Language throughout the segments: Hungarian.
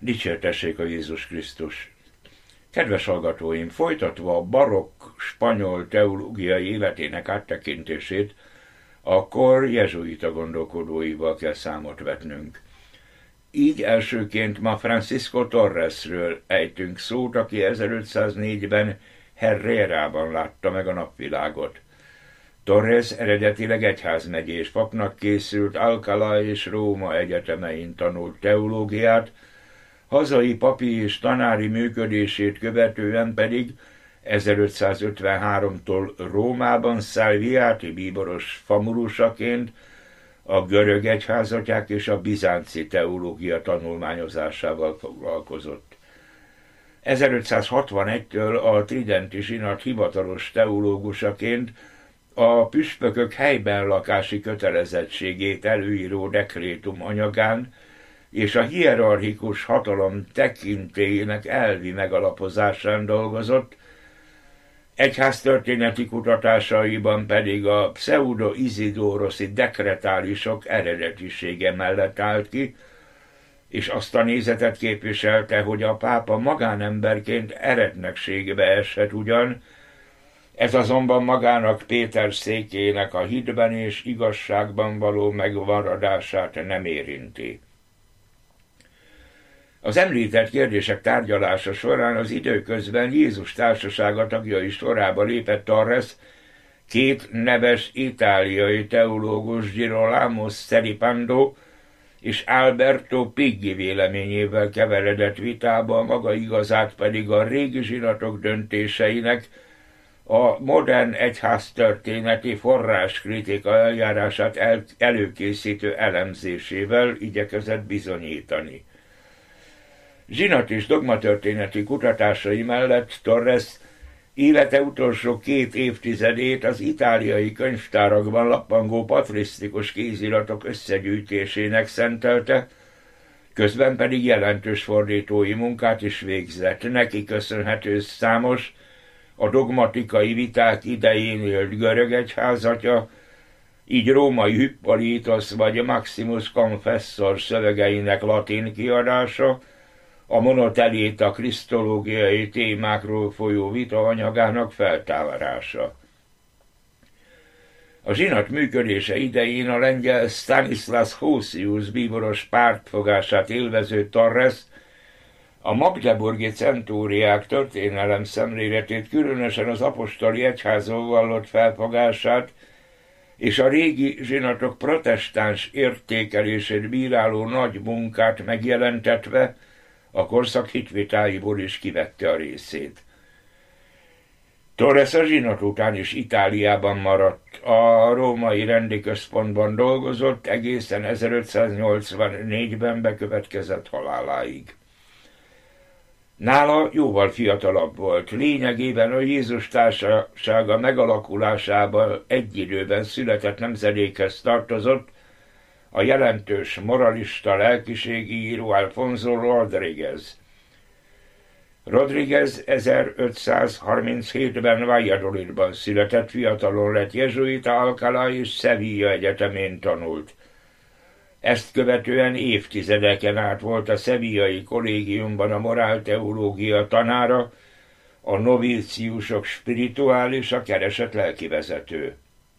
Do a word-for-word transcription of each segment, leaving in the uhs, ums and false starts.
Dicsértessék a Jézus Krisztus! Kedves hallgatóim, folytatva a barokk spanyol teológiai életének áttekintését, akkor jezsuita gondolkodóival kell számot vetnünk. Így elsőként ma Francisco Torresről ejtünk szót, aki ezerötszáznégyben Herrerában látta meg a napvilágot. Torres eredetileg egyházmegyés papnak készült, Alcalá és Róma egyetemein tanult teológiát, hazai papi és tanári működését követően pedig ezerötszázötvenháromtól Rómában Salviati bíboros famurusaként a görög egyházatják és a bizánci teológia tanulmányozásával foglalkozott. ezerötszázhatvanegytől a tridenti zsinat hivatalos teológusaként a püspökök helyben lakási kötelezettségét előíró dekrétum anyagán és a hierarchikus hatalom tekintélyének elvi megalapozásán dolgozott, egyháztörténeti kutatásaiban pedig a pseudo-izidóroszi dekretálisok eredetisége mellett állt ki, és azt a nézetet képviselte, hogy a pápa magánemberként eretnekségbe eshet ugyan, ez azonban magának Péter székének a hitben és igazságban való megmaradását nem érinti. Az említett kérdések tárgyalása során az időközben Jézus társasága tagjai sorába lépett Torres, két neves itáliai teológus, Girolamo Sceripando és Alberto Piggi véleményével keveredett vitába, a maga igazát pedig a régi zsinatok döntéseinek a modern egyháztörténeti forráskritika eljárását el- előkészítő elemzésével igyekezett bizonyítani. Zsinat és dogmatörténeti kutatásai mellett Torres élete utolsó két évtizedét az itáliai könyvtárakban lappangó patrisztikus kéziratok összegyűjtésének szentelte, közben pedig jelentős fordítói munkát is végzett. Neki köszönhető számos a dogmatikai viták idején élt görög egyházatja, így római Hippolytos vagy Maximus Confessor szövegeinek latin kiadása, a monotelita krisztológiai témákról folyó vita anyagának feltárása. A zsinat működése idején a lengyel Stanislas Hosius bíboros pártfogását élvező Torres a magdeburgi centúriák történelem szemléletét, különösen az apostoli egyházról vallott felfogását és a régi zsinatok protestáns értékelését bíráló nagy munkát megjelentetve a korszak hitvitáiból is kivette a részét. Torres a zsinat után is Itáliában maradt, a római rendi központban dolgozott, egészen ezerötszáznyolcvannégyben bekövetkezett haláláig. Nála jóval fiatalabb volt, lényegében a Jézus társasága megalakulásában egy időben született nemzedékhez tartozott, a jelentős moralista lelkiségi író Alfonso Rodríguez. Rodríguez ezerötszázharminchétben Valladolidban született, fiatalon lett jezsuita, Alcalá és Sevilla egyetemén tanult. Ezt követően évtizedeken át volt a sevillai kollégiumban a morálteológia tanára, a novíciusok spirituális, a keresett lelkivezető.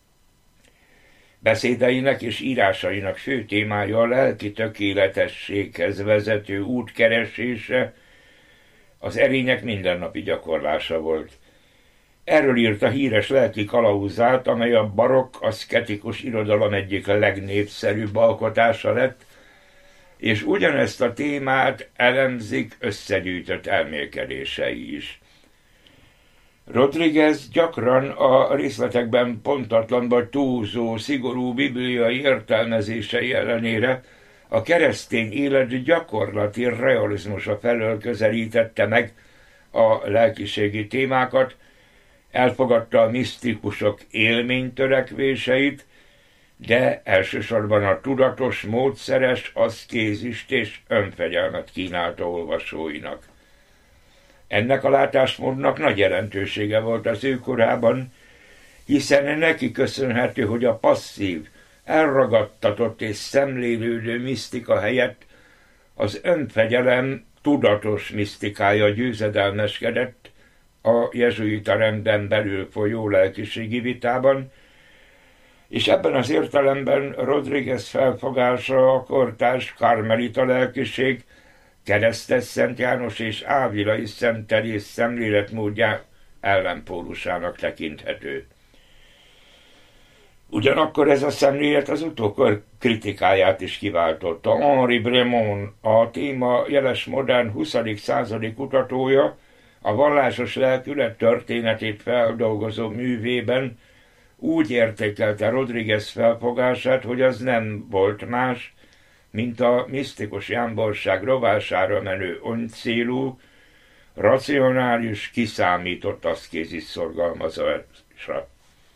Beszédeinek és írásainak fő témája a lelki tökéletességhez vezető út keresése, az erények mindennapi gyakorlása volt. Erről írt a híres lelki kalauzát, amely a barokk aszketikus irodalom egyik legnépszerűbb alkotása lett, és ugyanezt a témát elemzik összegyűjtött elmélkedései is. Rodríguez gyakran a részletekben pontatlan vagy túlzó, szigorú bibliai értelmezései ellenére a keresztény élet gyakorlati realizmusa felől közelítette meg a lelkiségi témákat, elfogadta a misztikusok élménytörekvéseit, de elsősorban a tudatos, módszeres aszkézist és önfegyelmet kínálta olvasóinak. Ennek a látásmódnak nagy jelentősége volt az ő korában, hiszen neki köszönhető, hogy a passzív, elragadtatott és szemlélődő misztika helyett az önfegyelem tudatos misztikája győzedelmeskedett a jezsuita renden belül folyó lelkiségi vitában, és ebben az értelemben Rodriguez felfogása a kortárs karmelita lelkiség, Keresztes Szent János és Ávilai Szent Teréz szemléletmódja ellenpólusának tekinthető. Ugyanakkor ez a szemlélet az utókor kritikáját is kiváltotta. Henri Bremond, a téma jeles modern huszadik századi kutatója, a vallásos lelkület történetét feldolgozó művében úgy értékelte Rodriguez felfogását, hogy az nem volt más, mint a misztikus jámborság rovására menő öncélú, racionális, kiszámított aszkézis szorgalmazása.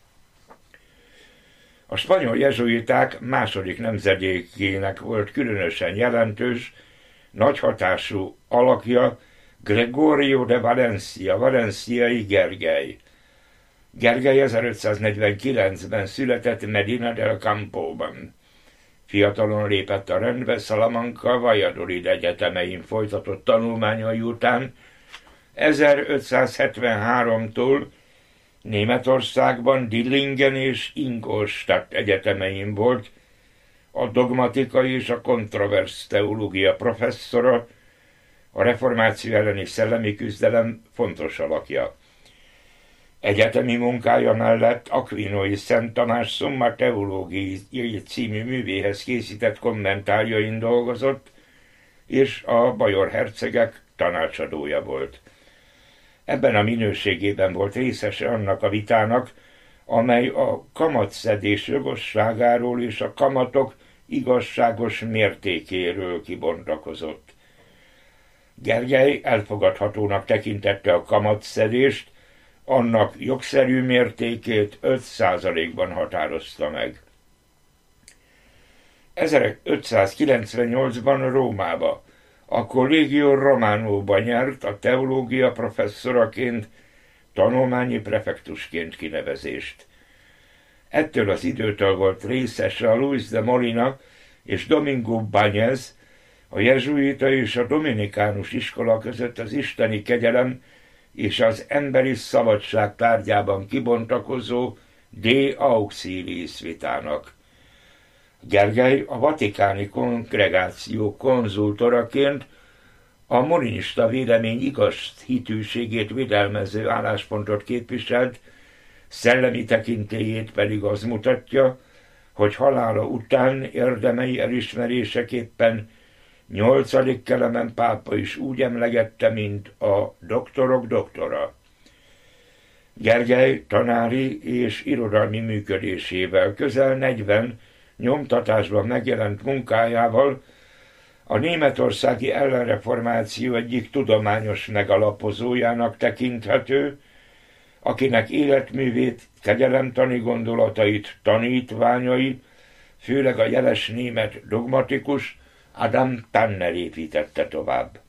A spanyol jezsuiták második nemzedékének volt különösen jelentős, nagy hatású alakja Gregorio de Valencia, valenciai Gergely. Gergely ezerötszáznegyvenkilencben született Medina del Campóban. Fiatalon lépett a rendbe, Salamanca, Valladolid egyetemein folytatott tanulmányai után ezerötszázhetvenháromtól Németországban Dillingen és Ingolstadt egyetemein volt a dogmatika és a kontroversz teológia professzora, a reformáció elleni szellemi küzdelem fontos alakja. Egyetemi munkája mellett Aquinoi Szent Tamás Summa Theologiae című művéhez készített kommentárjain dolgozott, és a bajor hercegek tanácsadója volt. Ebben a minőségében volt részese annak a vitának, amely a kamatszedés jogosságáról és a kamatok igazságos mértékéről kibontakozott. Gergely elfogadhatónak tekintette a kamatszedést, annak jogszerű mértékét öt százalékban határozta meg. ezerötszázkilencvennyolcban Rómába, a Collegio Romanoba nyert a teológia professzoraként, tanulmányi prefektusként kinevezést. Ettől az időtől volt részese a Luis de Molina és Domingo Báñez, a jezsuita és a dominikánus iskola között az isteni kegyelem és az emberi szabadság tárgyában kibontakozó De Auxiliis vitának. Gergely a vatikáni kongregáció konzultoraként a molinista vélemény igaz hitűségét védelmező álláspontot képviselt, szellemi tekintélyét pedig az mutatja, hogy halála után érdemei elismeréseképpen nyolcadik Kelemen pápa is úgy emlegette, mint a doktorok doktora. Gergely tanári és irodalmi működésével, közel negyven nyomtatásban megjelent munkájával a németországi ellenreformáció egyik tudományos megalapozójának tekinthető, akinek életművét, kegyelemtani gondolatait, tanítványai, főleg a jeles német dogmatikus Adam Tanner építette tovább.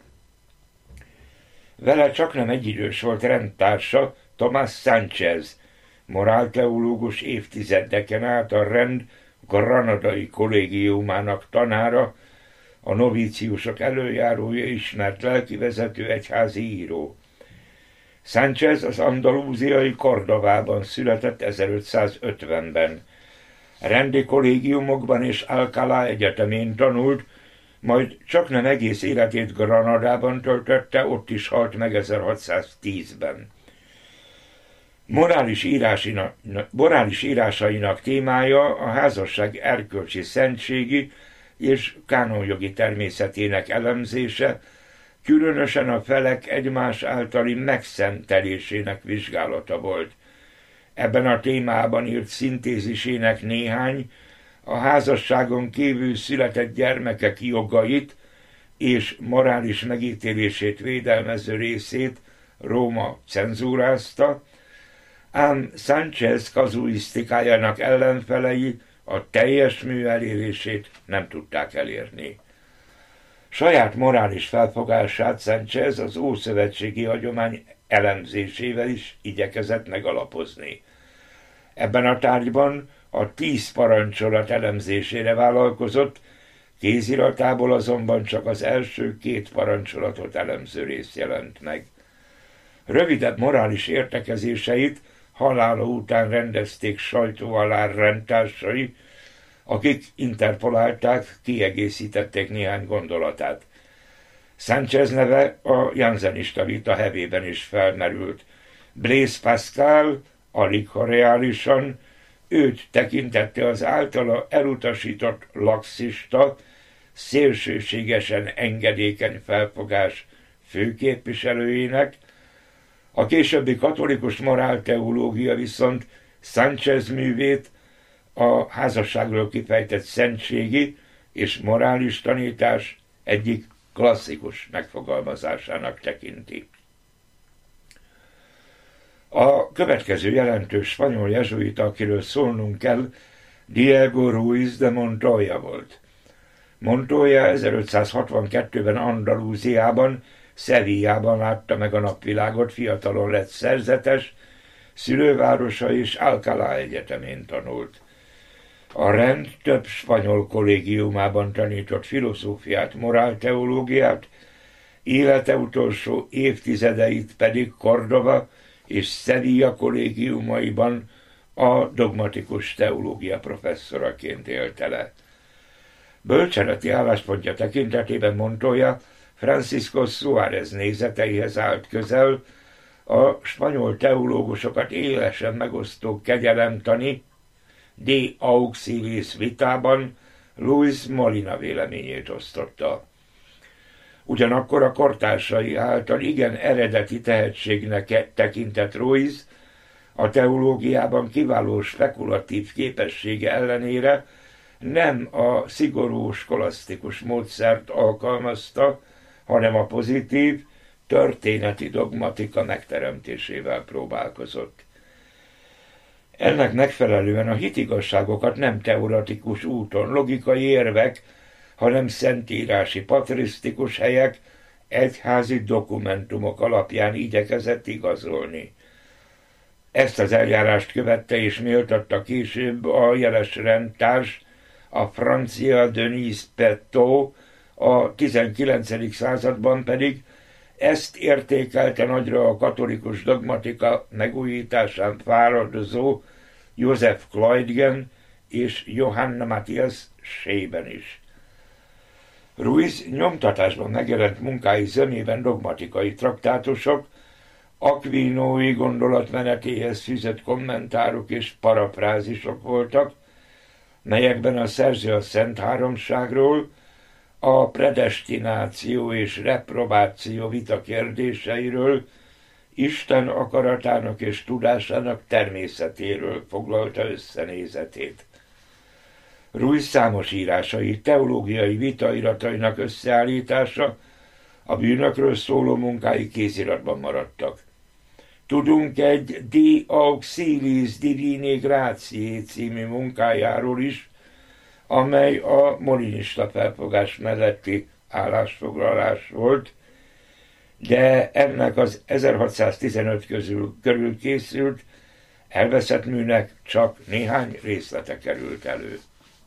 Vele csaknem egyidős volt rendtársa Tomás Sánchez, morálteológus, évtizedeken át a rend granadai kollégiumának tanára, a novíciusok előjárója, ismert lelkivezető, egyházi író. Sánchez az andalúziai Kordovában született ezerötszázötvenben. Rendi kollégiumokban és Alcalá egyetemén tanult, majd csaknem egész életét Granadában töltötte, ott is halt meg ezerhatszáztízben. Morális, írásinak, morális írásainak témája a házasság erkölcsi szentségi és kánonjogi természetének elemzése, különösen a felek egymás általi megszentelésének vizsgálata volt. Ebben a témában írt szintézisének néhány a házasságon kívül született gyermekek jogait és morális megítélését védelmező részét Róma cenzúrázta, ám Sánchez kazuisztikájának ellenfelei a teljes mű elérését nem tudták elérni. Saját morális felfogását Sánchez az ószövetségi hagyomány elemzésével is igyekezett megalapozni. Ebben a tárgyban a tíz parancsolat elemzésére vállalkozott, Kéziratából azonban csak az első két parancsolatot elemző rész jelent meg. Rövidebb morális értekezéseit halála után rendezték sajtó alá rendtársai, akik interpolálták, kiegészítették néhány gondolatát. Sánchez neve a janzenista vita hevében is felmerült. Blaise Pascal, alig ha reálisan, őt tekintette az általa elutasított laxista, szélsőségesen engedékeny felfogás főképviselőjének, a későbbi katolikus morálteológia viszont Sánchez művét a házasságról kifejtett szentségi és morális tanítás egyik klasszikus megfogalmazásának tekinti. A következő jelentős spanyol jezsuita, akiről szólnunk kell, Diego Ruiz de Montoya volt. Montoya ezerötszázhatvankettőben Andalúziában, Sevillában látta meg a napvilágot, fiatalon lett szerzetes, szülővárosa és Alcalá egyetemén tanult. A rend több spanyol kollégiumában tanított filozófiát, morálteológiát, élete utolsó évtizedeit pedig Córdoba és Sevilla kollégiumaiban a dogmatikus teológia professzoraként élte le. Bölcseleti álláspontja tekintetében Montoya Francisco Suárez nézeteihez állt közel, a spanyol teológusokat élesen megosztó kegyelemtani De Auxilis vitában Luis Molina véleményét osztotta. Ugyanakkor a kortársai által igen eredeti tehetségnek tekintett Ruiz a teológiában kiváló spekulatív képessége ellenére nem a szigorú skolasztikus módszert alkalmazta, hanem a pozitív, történeti dogmatika megteremtésével próbálkozott. Ennek megfelelően a hitigazságokat nem teoretikus úton, logikai érvek, hanem szentírási, patrisztikus helyek, egyházi dokumentumok alapján igyekezett igazolni. Ezt az eljárást követte és méltatta később a jeles rendtárs, a francia Denis Petot, a tizenkilencedik században pedig ezt értékelte nagyra a katolikus dogmatika megújításán fáradozó Joseph Kleudgen és Johann Matthias Scheben is. Ruiz nyomtatásban megjelent munkái zömében dogmatikai traktátusok, Aquinói gondolatmenetéhez fűzött kommentárok és parafrázisok voltak, melyekben a szerző a Szent Háromságról, a predestináció és reprobáció vita kérdéseiről, Isten akaratának és tudásának természetéről foglalta összenézetét. Ruiz számos írásai, teológiai vitairatainak összeállítása, a bűnökről szóló munkái kéziratban maradtak. Tudunk egy De Auxilis Divinae Gratiae című munkájáról is, amely a molinista felfogás melletti állásfoglalás volt, de ennek az ezerhatszáztizenöt közül körül készült elveszett műnek csak néhány részlete került elő.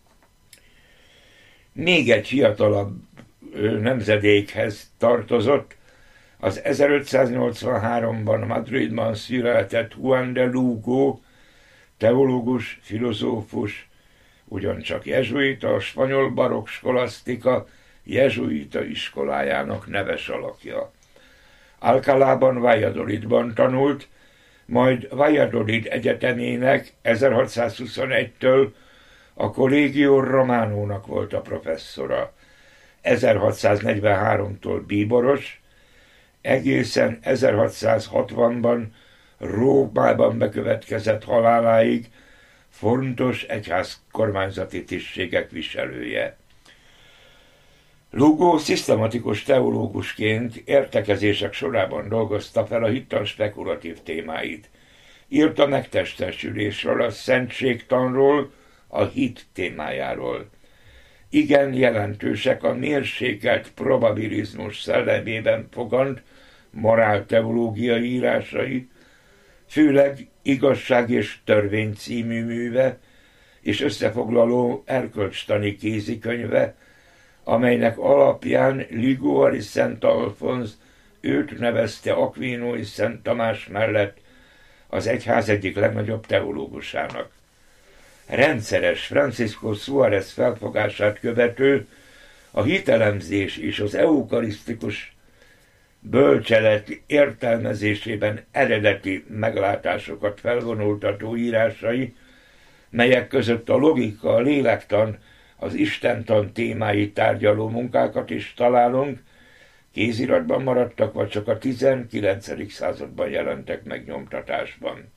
Még egy fiatalabb nemzedékhez tartozott, az ezerötszáznyolcvanháromban Madridban született Juan de Lugo, teológus, filozófus, ugyancsak jezsuita, a spanyol barokk skolasztika jezsuita iskolájának neves alakja. Alcalában, Valladolidban tanult, majd Valladolid egyetemének ezerhatszázhuszonegytől a Collegio Románónak volt a professzora. ezerhatszáznegyvenháromtól bíboros, egészen ezerhatszázhatvanban Rómában bekövetkezett haláláig fontos egyházkormányzati tisztségek viselője. Lugo szisztematikus teológusként értekezések sorában dolgozta fel a hittan spekulatív témáit. Írt a megtestesülésről, a szentségtanról, a hit témájáról. Igen jelentősek a mérsékelt probabilizmus szellemében fogant morálteológiai írásai, főleg Igazság és törvény című műve és összefoglaló erkölcstani kézikönyve, amelynek alapján Liguori Szent Alfonz őt nevezte Aquinói Szent Tamás mellett az egyház egyik legnagyobb teológusának. Rendszeres Francisco Suárez felfogását követő, a hitelemzés és az eukarisztikus bölcselet értelmezésében eredeti meglátásokat felvonultató írásai, melyek között a logika, a lélektan, az istentan témáit tárgyaló munkákat is találunk, kéziratban maradtak, vagy csak a tizenkilencedik században jelentek meg nyomtatásban.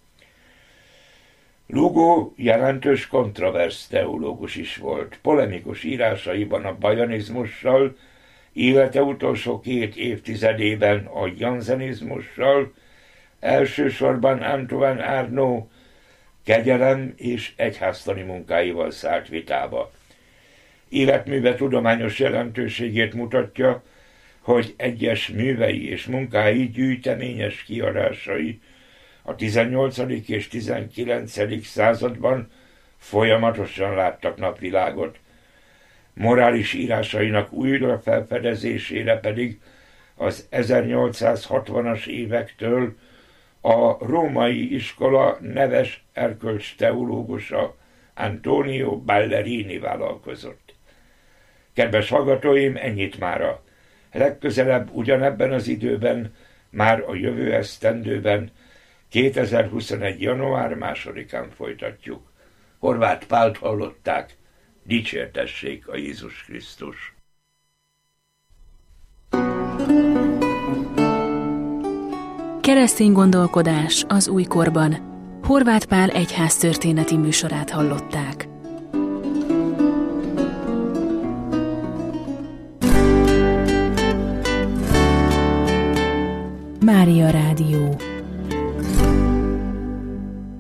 Lugo jelentős kontroversz teológus is volt. Polemikus írásaiban a bajanizmussal, élete utolsó két évtizedében a janzenizmussal, elsősorban Antoine Arnaud kegyelem és egyháztani munkáival szállt vitába. Életműve tudományos jelentőségét mutatja, hogy egyes művei és munkái gyűjteményes kiadásai a tizennyolcadik és tizenkilencedik században folyamatosan láttak napvilágot. Morális írásainak újra felfedezésére pedig az ezernyolcszázhatvanas évektől a római iskola neves erkölcs teológusa Antonio Ballerini vállalkozott. Kedves hallgatóim, ennyit mára. Legközelebb ugyanebben az időben, már a jövő esztendőben, kétezer-huszonegy. január másodikán folytatjuk. Horváth Pált hallották, dicsértessék a Jézus Krisztus. Keresztény gondolkodás az újkorban. Horváth Pál egyháztörténeti műsorát hallották. Mária Rádió.